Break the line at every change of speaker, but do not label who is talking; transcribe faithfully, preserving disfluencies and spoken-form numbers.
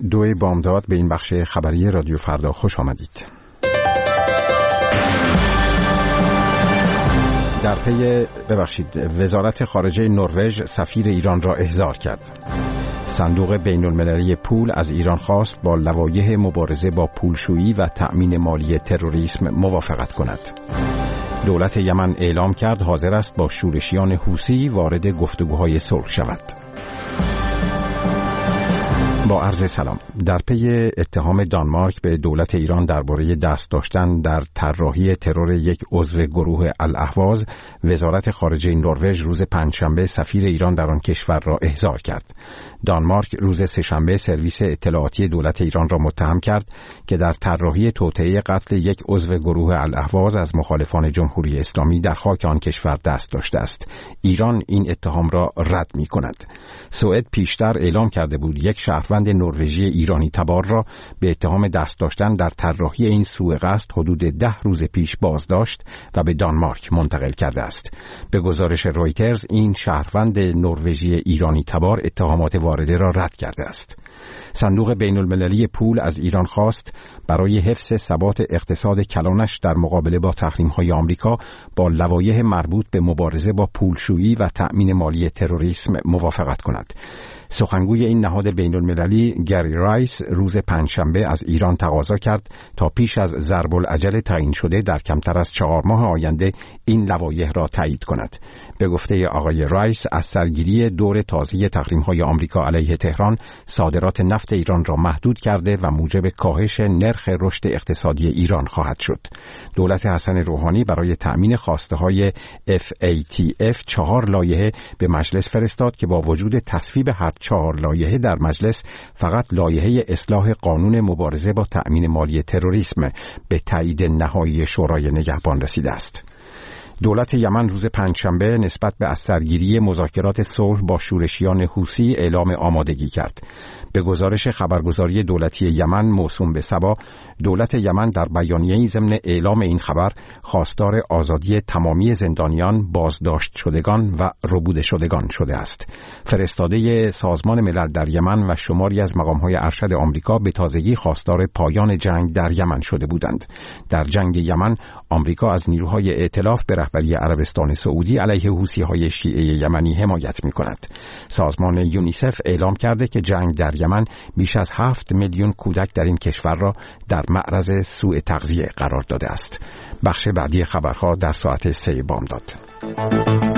دو بامداد به این بخش خبری رادیو فردا خوش آمدید. در پی ببخشید وزارت خارجه نروژ سفیر ایران را احضار کرد. صندوق بین المللی پول از ایران خواست با لوایح مبارزه با پولشویی و تأمین مالی تروریسم موافقت کند. دولت یمن اعلام کرد حاضر است با شورشیان حوثی وارد گفتگوهای صلح شود. با عرض سلام. در پی اتهام دانمارک به دولت ایران درباره دست داشتن در طراحی ترور یک عضو گروه الاهواز، وزارت خارجه نروژ روز پنجشنبه سفیر ایران در آن کشور را احضار کرد. دانمارک روز سه‌شنبه سرویس اطلاعاتی دولت ایران را متهم کرد که در طراحی توطئه قتل یک عضو گروه الاهواز از مخالفان جمهوری اسلامی در خاک آن کشور دست داشته است. ایران این اتهام را رد می کند. سوئد پیشتر اعلام کرده بود یک شهروند نروژی ایرانی تبار را به اتهام دست داشتن در طراحی این سوء قصد حدود ده روز پیش بازداشت و به دانمارک منتقل کرده است. به گزارش رویترز این شهروند نروژی ایرانی تبار اتهامات وارده را رد کرده است. صندوق بین المللی پول از ایران خواست برای حفظ ثبات اقتصاد کلانش در مقابله با تحریم‌های آمریکا با لوایح مربوط به مبارزه با پولشویی و تأمین مالی تروریسم موافقت کند. سخنگوی این نهاد بین المللی گری رایس روز پنجشنبه از ایران تقاضا کرد تا پیش از ضرب العجل تعیین شده در کمتر از چهار ماه آینده این لوایح را تایید کند. به گفته آقای رایس، از سرگیری دور تازه تحریم‌های آمریکا علیه تهران، صادرات نفت ایران را محدود کرده و موجب کاهش نرخ رشد اقتصادی ایران خواهد شد. دولت حسن روحانی برای تأمین خواسته‌های اف ای تی اف چهار لایحه به مجلس فرستاد که با وجود تصویب هر چهار لایحه در مجلس فقط لایحه اصلاح قانون مبارزه با تأمین مالی تروریسم به تایید نهایی شورای نگهبان رسیده است. دولت یمن روز پنجشنبه نسبت به از سرگیری مذاکرات صلح با شورشیان حوثی اعلام آمادگی کرد. به گزارش خبرگزاری دولتی یمن موسوم به سبا، دولت یمن در بیانیه‌ای ضمن اعلام این خبر خواستار آزادی تمامی زندانیان، بازداشت شدگان و ربوده شدگان شده است. فرستاده سازمان ملل در یمن و شماری از مقام‌های ارشد آمریکا به تازگی خواستار پایان جنگ در یمن شده بودند. در جنگ یمن، آمریکا از نیروهای ائتلاف به رهبری عربستان سعودی علیه حوثی‌های شیعه یمنی حمایت می‌کند. سازمان یونیسف اعلام کرده که جنگ در یمن بیش از هفت میلیون کودک در این کشور را در معرض سوء تغذیه قرار داده است. بخش بعدی خبرها در ساعت سه بامداد.